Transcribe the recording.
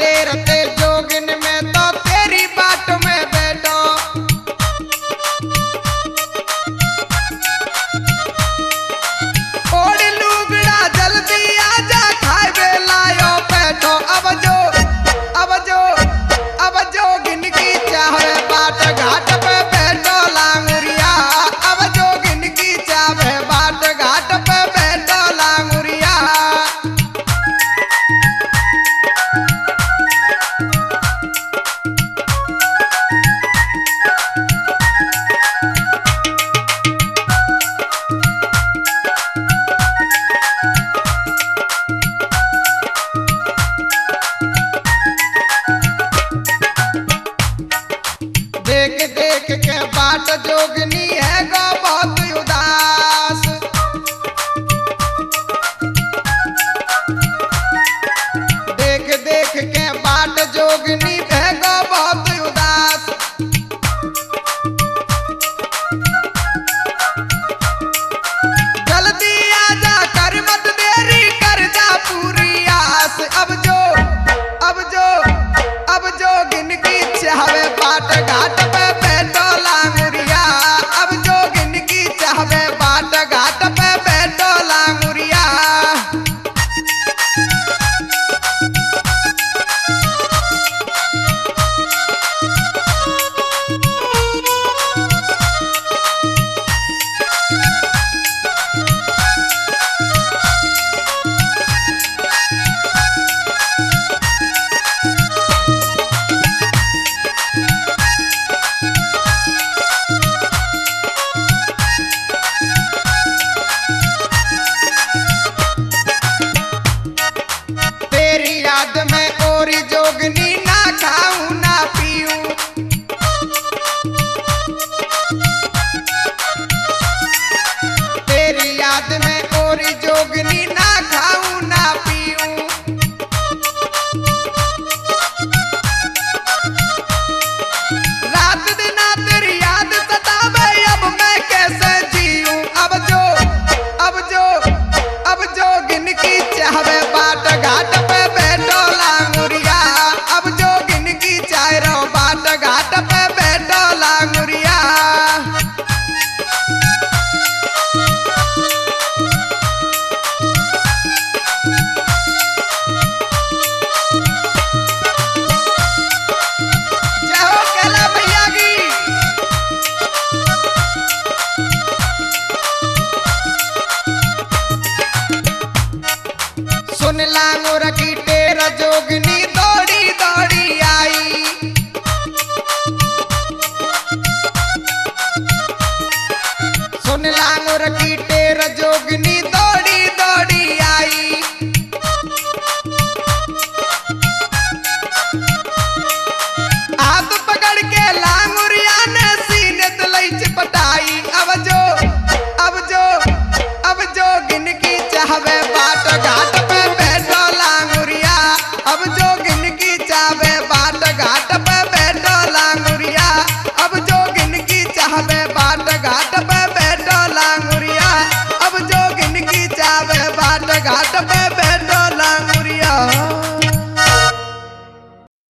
डेरते जोगिन में तो तेरी बाट में बैठो। ओढ़ लुगड़ा जल्दी आजा खाए बेलायो बैठो। अब जोगिन की चाहे बाट घाट पे बैठो लांगुरिया। अब जोगिन की चाहे बाट घाट पे बैठो लांगुरिया। देख देख के बाट जोगनी है गो बहुत उदास। देख देख के बाट जोगनी है गो बहुत उदास। जल्दी आजा कर मत देरी कर जा पूरी आस। अब जोगिन की चाहवे बाट घाट पे बैठो लांगुरिया। अब जोगिन की चाहवे बाट घाट पे बैठो लांगुरिया। तेरी याद में और जोगनी ना खाऊं ना पीऊं। तेरी याद में और जोगनी ना खाऊं ना पीऊं। रात दिन तेरी याद सतावे अब मैं कैसे जीऊं। अब जोगिन की चाहवे बाट घाट पे बैठो लांगुरिया। अब जोगिन की चाहरो बाट घाट पे बैठो लांगुरिया। जय हो कैला भैया की। सुन लांगुर की टेर जोगनी दौड़ी दौड़ी आई। सुन लांगुर की टेर जोगनी दौड़ी दौड़ी आई। हाथ पकड़ के लांगुरिया ने सीने तलई चिपटाई। अब जोगिन की चाहवे बाट घाट पे बैठो लांगुरिया। अब जोगिन की चाहवे बाट घाट पे बैठो लांगुरिया। अब जोगिन की चाहवे बाट घाट पे बैठो लांगुरिया। अब जोगिन की चाहवे बाट घाट पे बैठो